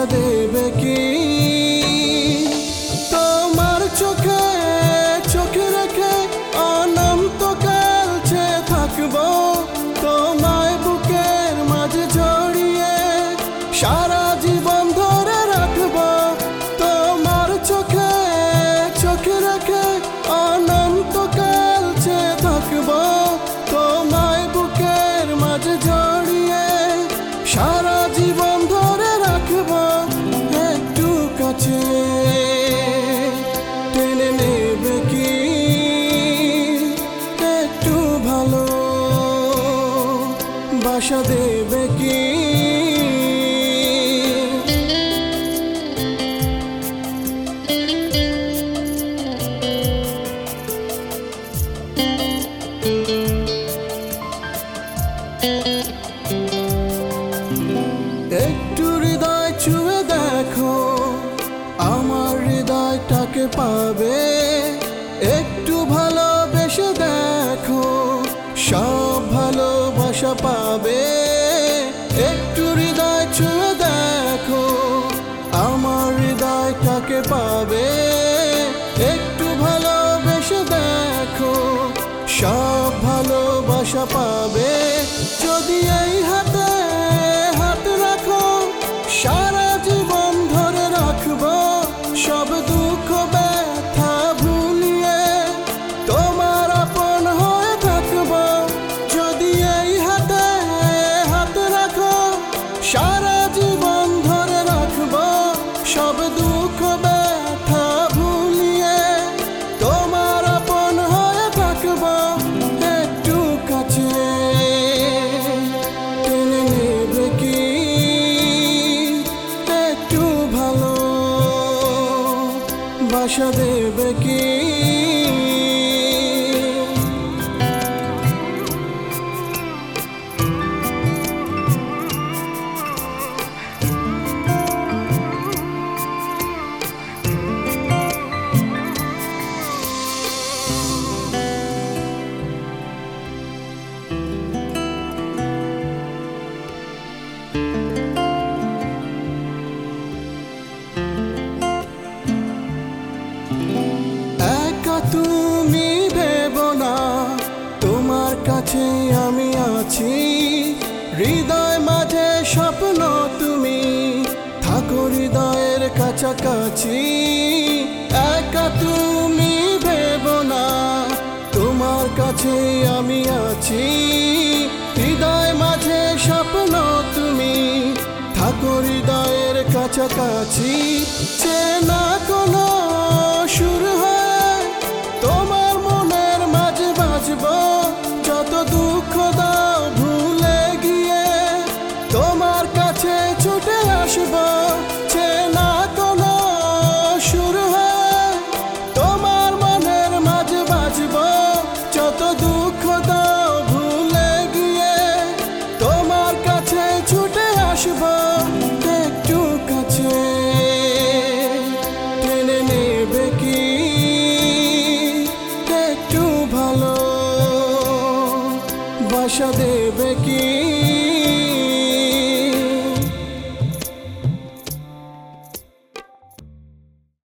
দেবে কি তোমার চোখে চোখে রেখে অনন্তকাল চেয়ে থাকবো তোমায় বুকের মাঝে জড়িয়ে সারা জীবন ধরে রাখবো তোমার চোখে চোখে রেখে অনন্তকাল চেয়ে থাকবো তোমায় বুকের মাঝে জড়িয়ে সারা জীবন ধরে রাখবো একটু কাছে টেনে নেবে কি একটু ভালো বাসা দেবে কি একটু হৃদয় ছুঁয়ে দেখো আমার হৃদয়টাকে পাবে একটু ভালোবেসে দেখো সব ভালোবাসা পাবে একটু হৃদয় ছুঁয়ে দেখো আমার হৃদয়টাকে পাবে একটু ভালোবেসে দেখো সব ভালোবাসা পাবে যদি এই হাতে হাত রাখো সারা জীবন ধরে রাখবো সব দুঃখ ব্যথা ভুলিয়ে তোমার আপন হয়ে থাকবো যদি এই হাতে হাত রাখো সারা জীবন ধরে রাখবো সব দুঃখ ব্যথা ভুলিয়ে তোমার আপন হয়ে থাকবো একটু কাছে টেনে নেবে কি একটু ভালো বাসা দেবে কি একা তুমি ভেবো না তোমার কাছে আমি আছি হৃদয় মাঝে স্বপ্ন তুমি থাকো হৃদয়ের কাছাকাছি একা তুমি ভেবো না তোমার কাছে আমি আছি হৃদয় মাঝে স্বপ্ন তুমি থাকো হৃদয়ের কাছাকাছি চেনা কোনো সুর হয় তোমার মনের মাঝে বাজবো যত দুঃখ দাও ভুলে গিয়ে তোমার কাছে ছুটে আসবো চেনা কোনো সুর হয় তোমার মনের মাঝে বাজবো যত দুঃখ দাও ভুলে গিয়ে তোমার কাছে ছুটে আসবো একটু কাছে টেনে নেবে কি একটু ভালো বাসা দেবে